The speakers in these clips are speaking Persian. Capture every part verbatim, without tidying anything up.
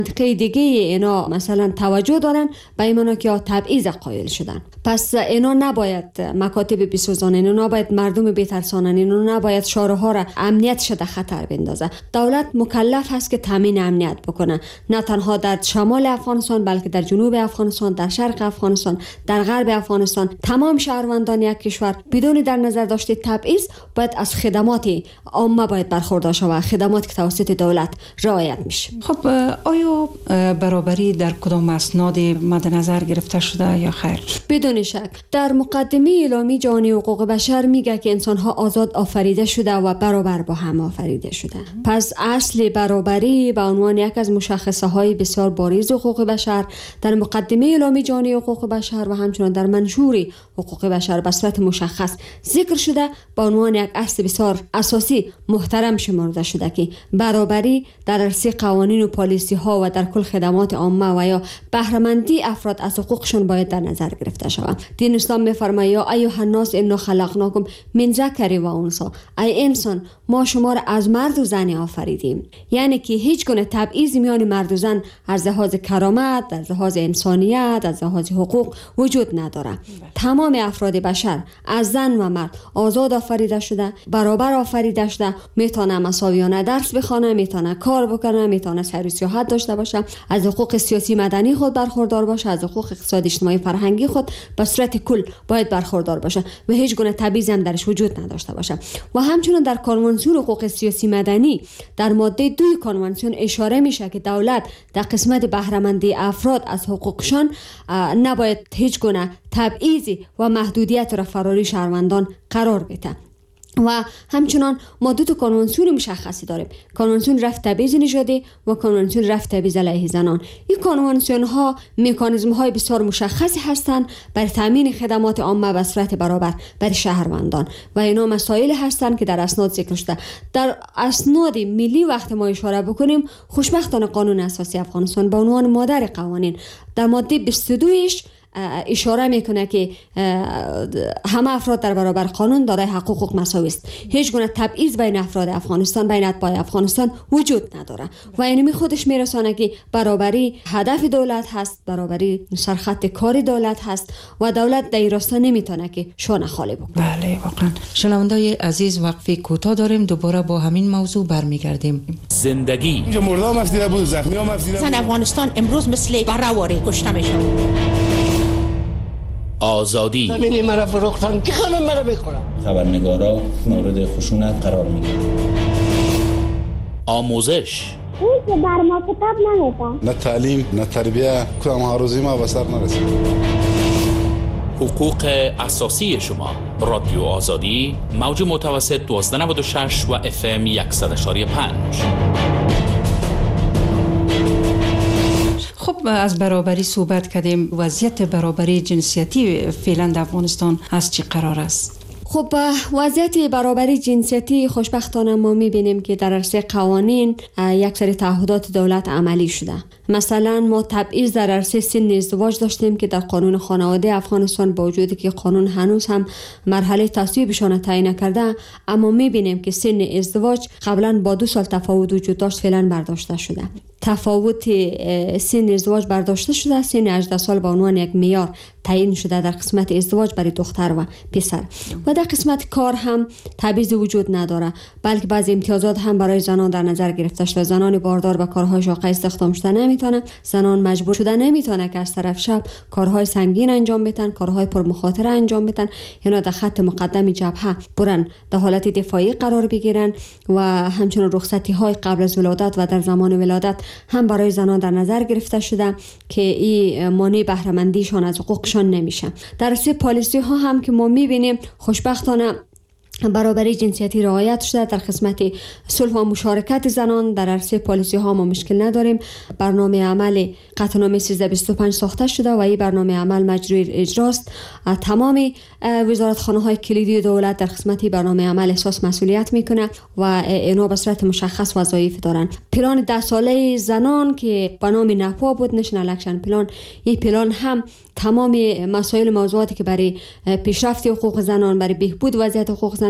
منطقه دیگه اینا مثلا توجه دارن به اینا که تبعیض قائل شدن. پس اینا نباید مکاتب بسوزانن، اینا نباید مردم بترسانن، اینا نباید شهرها را امنیتش در خطر بندازه. دولت مکلف هست که تامین امنیت بکنه، نه تنها در شمال افغانستان بلکه در جنوب افغانستان، در شرق افغانستان، در غرب افغانستان. تمام شهروندان یک کشور بدون در نظر داشته تبعیض باید از خدمات عامه باید برخوردار شود، خدمات که توسط دولت رعایت میشه. خب آیا برابری در کدام اسناد مد نظر گرفته شده یا خیر؟ بدون شک در مقدمه اعلامیه جهانی حقوق بشر میگه که انسان ها آزاد آفریده شده و برابر با هم آفریده شده. پس اصل برابری به عنوان یک از مشخصه های بسیار بارز حقوق بشر در مقدمه اعلامیه جهانی حقوق بشر و همچنین در منشور حقوق بشر به صورت مشخص ذکر شده، به عنوان یک اصل بسیار اساسی محترم شمرده شده که برابری در عرصه قوانین و پالیسی ها و در کل خدمات عامه و یا بهره‌مندی افراد از حقوقشون باید در نظر گرفته شود. دین اسلام می‌فرماید یا ایها الناس انا خلقناکم من ذکر و انثی، ای انسان ما شما را از مرد و زن آفریدیم. یعنی که هیچ گونه تبعیض میان مرد و زن از لحاظ کرامت، از لحاظ انسانیت، از لحاظ حقوق وجود نداره. تمام افراد بشر از زن و مرد آزاد آفریده شده، برابر آفریده شده، میتونه مساویانه درس بخونه، میتونه کار بکنه، میتونه سیر و سیاحت داشته باشه، از حقوق سیاسی مدنی خود برخوردار باشه، از حقوق اقتصادی اجتماعی فرهنگی خود به صورت کل باید برخوردار باشه و هیچ گونه تبعیض هم درش وجود نداشته باشه. و همچنین در کنوانسیون حقوق سیاسی مدنی در ماده دو کنوانسیون اشاره میشه که دولت در قسمت بهره‌مندی افراد از حقوقشان نباید هیچ گونه تبعیضی و محدودیت را فراری شهروندان قرار بده. و همچنان ما دو تا کنوانسیون مشخصی داریم، کنوانسیون رفع تبعیض نژادی و کنوانسیون رفع تبعیض علیه زنان. این کنوانسیون ها مکانیزم های بسیار مشخصی هستند برای تامین خدمات عامه به صورت برابر برای شهروندان و اینا مسائل هستند که در اسناد ذکر شده. در اسناد ملی وقت ما اشاره بکنیم، خوشبختانه قانون اساسی افغانستان به عنوان مادر قوانین در ماده بیست و دو اشاره میکنه که همه افراد در برابر قانون دارای حقوق مساوی است. هیچ گونه تبعیض بین افراد افغانستان، بین اتباع افغانستان وجود نداره و اینمی خودش میرسانه که برابری هدف دولت هست، برابری سرخط کار دولت هست و دولت در این راستا نمیتونه که شانه خالی بکنه. بله واقعا. شنوندای عزیز وقفه کوتاه داریم، دوباره با همین موضوع برمیگردیم. زندگی مردم افزیده بود، زخمی هم افزیده بود. زن افغانستان امروز مثل بره‌واره کشته میشه. آزادی زمینی مرا فروختن که خانم مرا بخورم. خبرنگارا مورد خشونت قرار میگیرن. آموزش اون که بر ما کتاب نمیدن، نه تعلیم نه تربیه، کدام هاروزی ما به سر نرسید. حقوق اساسی شما. رادیو آزادی، موج متوسط دوازده نود و شش و اف ام صد و یک و پنج. خب از برابری صحبت کردیم. وضعیت برابری جنسیتی فعلا در افغانستان از چی قرار است؟ خب وضعیت برابری جنسیتی خوشبختانه ما میبینیم که در عرصه قوانین یک سری تعهدات دولت عملی شده. مثلا ما تبعیض در عرصه سن ازدواج داشتیم که در قانون خانواده افغانستان با وجودی که قانون هنوز هم مرحله تصویبشان تعیین نکرده، اما میبینیم که سن ازدواج قبلا با دو سال تفاوت وجود داشت، فعلا برداشته شده. تفاوت سن ازدواج برداشته شده، سن هجده سال به عنوان یک معیار تعیین شده در قسمت ازدواج برای دختر و پسر. و در قسمت کار هم تبعیض وجود نداره، بلکه بعضی امتیازات هم برای زنان در نظر گرفته شده. زنان باردار به کارهای شاقه استخدام شده نمیتونه، زنان مجبور شده نمیتونه که از طرف شب کارهای سنگین انجام بدن، کارهای پرمخاطره انجام بدن، یا در خط مقدم جبهه برن در حالت دفاعی قرار بگیرن. و همچنین رخصتی های قبل از ولادت و در زمان ولادت هم برای زنان در نظر گرفته شده که این مانع بهره مندیشان از حقوقشان نمیشه. در سه پالیسی ها هم که ما میبینیم خوشبختانه برابری جنسیتی رعایت شده. در قسمت صلح و مشارکت زنان در عرصه پالیسی ها ما مشکل نداریم. برنامه عمل قطعنامه سیزده بیست و پنج ساخته شده و این برنامه عمل مجروی اجراست. تمام وزارتخانه های کلیدی دولت در قسمت برنامه عمل احساس مسئولیت میکنه و اینا به صورت مشخص وظایف دارن. پلان ده ساله زنان که به نام نپا بود، نشنال اکشن پلان، این پلان هم تمام مسائل موضوعاتی که برای پیشرفت حقوق زنان، برای بهبود وضعیت حقوق زنان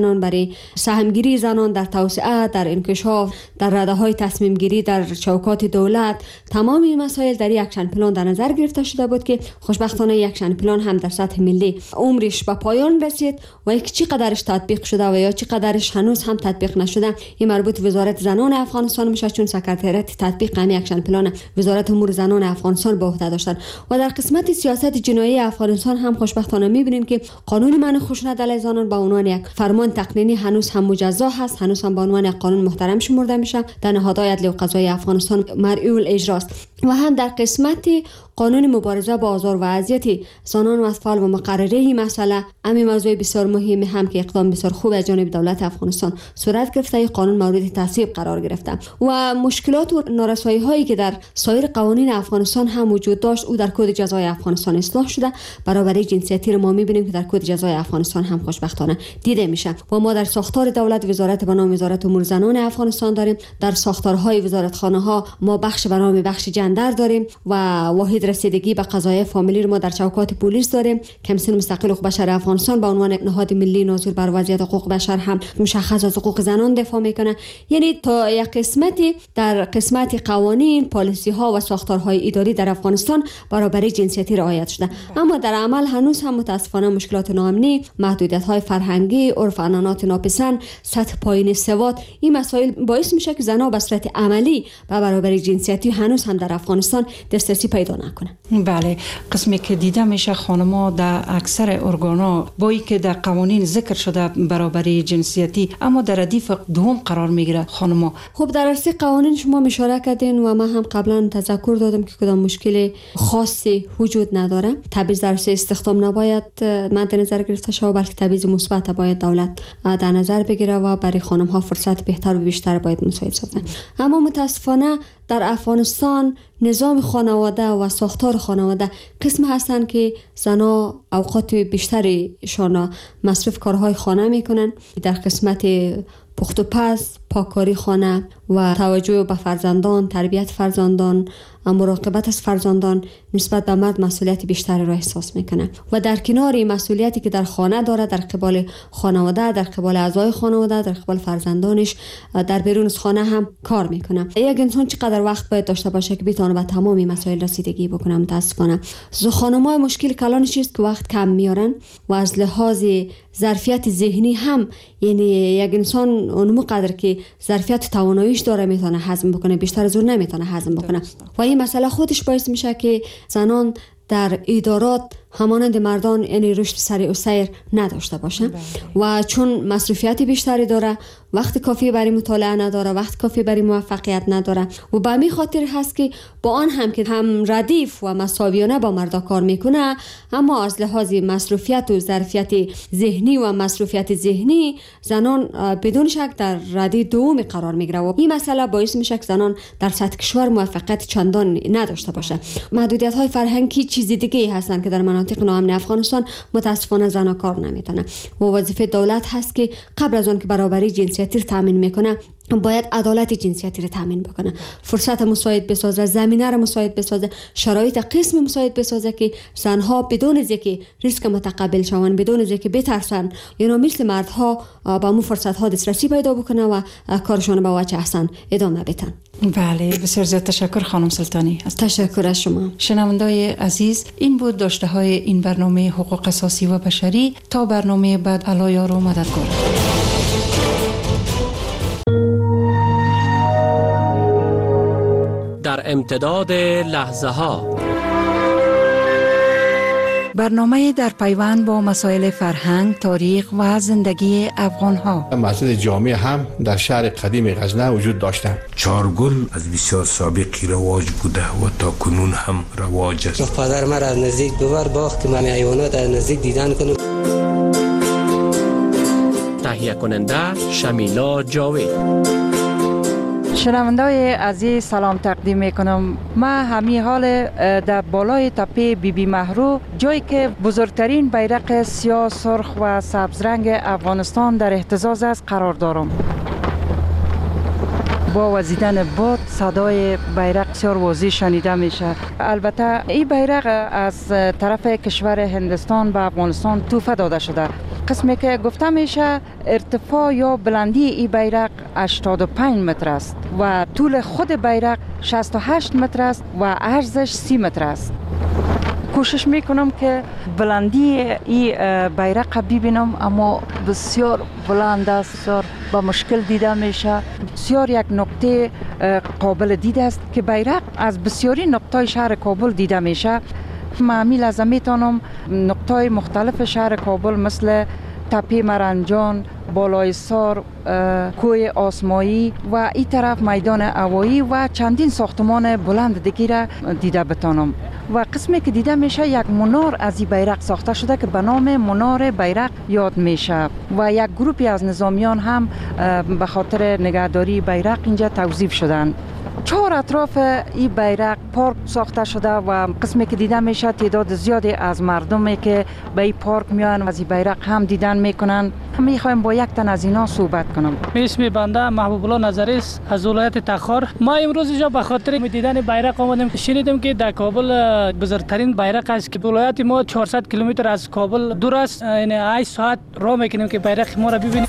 زنان، برای سهمگیری زنان در توسعه، در انکشاف، در رده‌های تصمیم گیری در چوکات دولت، تمام این مسائل در یک اکشن پلان در نظر گرفته شده بود که خوشبختانه یک اکشن پلان هم در سطح ملی عمرش به پایان رسید و یک چقدرش تطبیق شده و یا چقدرش هنوز هم تطبیق نشده این مربوط وزارت زنان افغانستان میشه، چون سکرتریت تطبیق همین اکشن پلان وزارت امور زنان افغانستان به عهده داشتن. و در قسمت سیاست جنایی افغانستان هم خوشبختانه میبینیم که قانون منع خشونت علیه زنان به عنوان یک فرمان تقنینی هنوز هم مجزا هست، هنوز هم به عنوان یک قانون محترم شمرده میشه، در نهادهای عدلی و قضایی افغانستان مرئی الاجراست. و هم در قسمت قانون مبارزه با آزار و اذیت زنان و اطفال و مقرره این مسئله همین موضوع بسیار مهمی هم که اقدام بسیار خوب از جانب دولت افغانستان صورت گرفته، این قانون مورد تصویب قرار گرفته و مشکلات و نارسایی هایی که در سایر قوانین افغانستان هم وجود داشت او در کد جزای افغانستان اصلاح شده. برابری جنسیتی رو ما میبینیم که در کد جزای افغانستان هم خوشبختانه دیده میشه و ما در ساختار دولت وزارت به نام وزارت امور زنان افغانستان داریم، در ساختارهای وزارتخانه ها ما بخش به نام بخش جندر داریم و واحد رسیدگی به قضایای فامیلی رو ما در چوکات پلیس داریم. کمیسیون مستقل حقوق بشر افغانستان به عنوان نهاد ملی ناظر بر وضعیت حقوق بشر هم مشخص از حقوق زنان دفاع میکنه. یعنی تا یک قسمتی در قسمت قوانین، پالیسی ها و ساختارهای اداری در افغانستان برابری جنسیتی رعایت شده، اما در عمل هنوز هم متاسفانه مشکلات ناامنی، محدودیت های فرهنگی، عرف عنعنات ناپسند، سطح پایین سواد، این مسائل باعث میشه که زنها به صورت عملی به برابری جنسیتی هنوز هم در افغانستان دسترسی پیدا نکنه. بله، قسمی که دیده میشه خانم‌ها در اکثر ارگانا با اینکه در قوانین ذکر شده برابری جنسیتی اما در ردیف دوم قرار میگیره خانم‌ها. خب در اصل قوانین شما اشاره کردین و من هم قبلا تذکر دادم که کدام مشکل خاصی وجود نداره. تبعیض در اصل استخدام نباید مد نظر گرفته شود، بلکه تبعیض مثبت باید دولت در نظر بگیره و برای خانم‌ها فرصت بهتر و بیشتر باید مساعد سازه. اما متاسفانه در افغانستان نظام خانواده و ساختار خانواده قسم هستند که زنها اوقات بیشتریشان مصرف کارهای خانه میکنن. در قسمت پخت و پز، پاککاری خانه و توجه به فرزندان، تربیت فرزندان، مراقبت از فرزندان نسبت به مرد مسئولیت بیشتری را احساس میکنه و در کنار این مسئولیتی که در خانه داره، در قبال خانواده، در قبال اعضای خانواده، در قبال فرزندانش، در بیرون از خانه هم کار میکنه. یک انسان چقدر وقت باید داشته باشه که بتونه به تمام این مسائل رسیدگی بکنه؟ متاسفانه خانم‌ها مشکل کلانش است که وقت کم میارن و از لحاظ ظرفیت ذهنی هم، یعنی یک انسان اونمو قدر که ظرفیت تواناییش داره میتونه هضم بکنه، بیشتر از اون نمیتونه هضم بکنه و این مسئله خودش باعث میشه که زنان در ادارات همانند مردان یعنی رشد سریع و سیر نداشته باشه و چون مصروفیت بیشتری داره، وقت کافی برای مطالعه نداره، وقت کافی برای موفقیت نداره و به همین خاطر هست که با آن هم که هم ردیف و مساویانه با مردا کار میکنه، اما از لحاظ مصروفیت و ظرفیت ذهنی و مصروفیت ذهنی زنان بدون شک در ردیف دوم قرار میگیره و این مسئله باعث میشه که زنان در سطح کشور موفقیت چندان نداشته باشه. محدودیت های فرهنگی چیز دیگه هستن که در مناطق ناامن افغانستان متاسفانه زنها کار نمیتونن و وظیفه دولت هست که قبل از اون که برابری جنسیتی رو تامین میکنه باید عدالت جنسیتی رو تامین بکنه، فرصت مساعد بسازه، زمینه رو مساعد بسازه، شرایط قسم مساعد بسازه که زنها بدون از اینکه ریسک متقبل شوند، بدون از اینکه بترسن، یعنی مثل مردها با مو فرصت ها دسترسی پیدا بکنه و کارشون به وجه احسن ادامه بدن. بله، بسیار زیاد تشکر خانم سلطانی. تشکر از شما. شنوندای عزیز، این بود داشته های این برنامه حقوق اساسی و بشری. تا برنامه بعد، الله یار و مددگار. در امتداد لحظه ها، برنامه در پیوند با مسائل فرهنگ، تاریخ و زندگی افغان ها. مسجد جامع هم در شهر قدیم غزنه وجود داشتند. چارگل از بسیار سابقی رواج بوده و تا کنون هم رواج است. پدر من از نزدیک ببر باخت که من حیوانات از نزدیک دیدن کنم. تهیه کننده شمیلا جاوید. شنوندای عزیز سلام تقدیم میکنم. ما همی حال در بالای تپه بی بی مهرو، جایی که بزرگترین بیرق سیاه، سرخ و سبز رنگ افغانستان در اهتزاز است قرار دارم. با وزیدن باد صدای بیرق بسیار واضح شنیده میشه. البته این بیرق از طرف کشور هندوستان به افغانستان تحفه داده شده. قسمی که گفته میشه ارتفاع یا بلندی این بیرق هشتاد و پنج متر است و طول خود بیرق شصت و هشت متر است و عرضش سی متر است. کوشش میکنم که بلندی این بیرق ببینم، اما بسیار بلند است، بسیار با مشکل دیده میشه. بسیار یک نقطه قابل دیده است که بیرق از بسیاری نقطه شهر کابل دیده میشه. من لازم میتونم نقطه مختلف شهر کابل مثل تپه مرنجان، بالای سار، کوه آسمایی و این طرف میدان هوایی و چندین ساختمان بلند دیگه را دیده بتانم. و قسمی که دیده میشه یک منار از این بیرق ساخته شده که به نام منار بیرق یاد میشه و یک گروپی از نظامیان هم به خاطر نگهداری بیرق اینجا توظیف شدن. چهار اطراف این بیرق پارک ساخته شده و قسمی که دیده میشه تعداد زیادی از مردمی که به این پارک میان و از این بیرق هم دیدن میکنن. میخوایم با یک تن از اینا صحبت کنم. اسم بنده محبوب الله نظری است از ولایت تخار. ما امروز اینجا به خاطر دیدن بیرق آمدیم. شنیدیم که در کابل بزرگترین بیرق است که ولایت ما چهارصد کیلومتر از کابل دور است. یعنی هشت ساعت راه میکنیم که بیرق ما را ببینیم.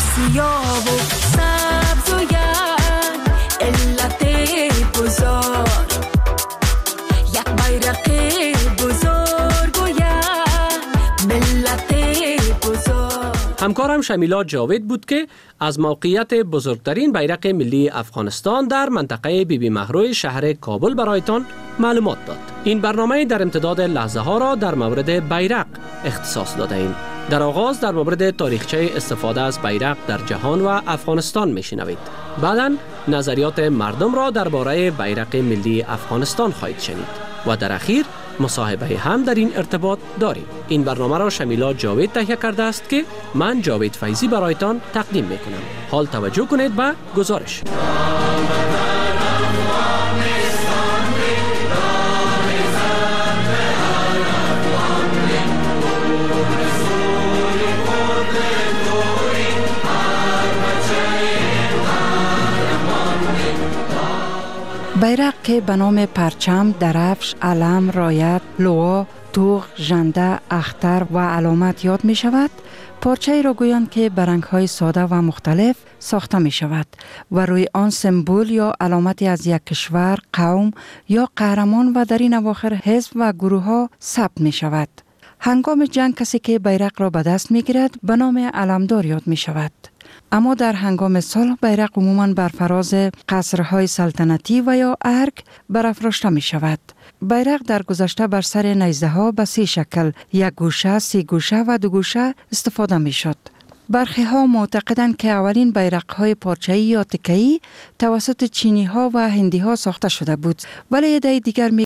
همکارم شمیلا جاوید بود که از موقعیت بزرگترین بیرق ملی افغانستان در منطقه بی بی مهرو شهر کابل برایتان معلومات داد. این برنامه در امتداد لحظه ها را در مورد بیرق اختصاص داده ایم. در آغاز در مورد تاریخچه استفاده از بیرق در جهان و افغانستان میشنوید. بعداً نظریات مردم را درباره بیرق ملی افغانستان خواهید شنید و در اخیر مصاحبه هم در این ارتباط داریم. این برنامه را شمیلا جاوید تهیه کرده است که من جاوید فیضی برایتان تقدیم میکنم. حال توجه کنید به گزارش. بیرق که به نام پرچم، درفش، علم، رایت، لوا، توغ، ژنده، اختر و علامت یاد می شود، پارچه‌ای را گویند که به رنگ‌های ساده و مختلف ساخته می شود و روی آن سمبول یا علامتی از یک کشور، قوم یا قهرمان و در این اواخر حزب و گروه ها ثبت می شود. هنگام جنگ کسی که بیرق را به دست می گیرد به نام علمدار یاد می شود. اما در هنگام صلح بیرق عموماً بر فراز قصرهای سلطنتی و یا ارگ برافراشته می شود. بیرق در گذشته بر سر نیزه ها به سه شکل، یک گوشه، سی گوشه و دو گوشه استفاده می شد. برخی ها معتقدند که اولین بیرق های پارچه‌ای یا تکه‌ای توسط چینی ها و هندی ها ساخته شده بود، ولی عده دیگر می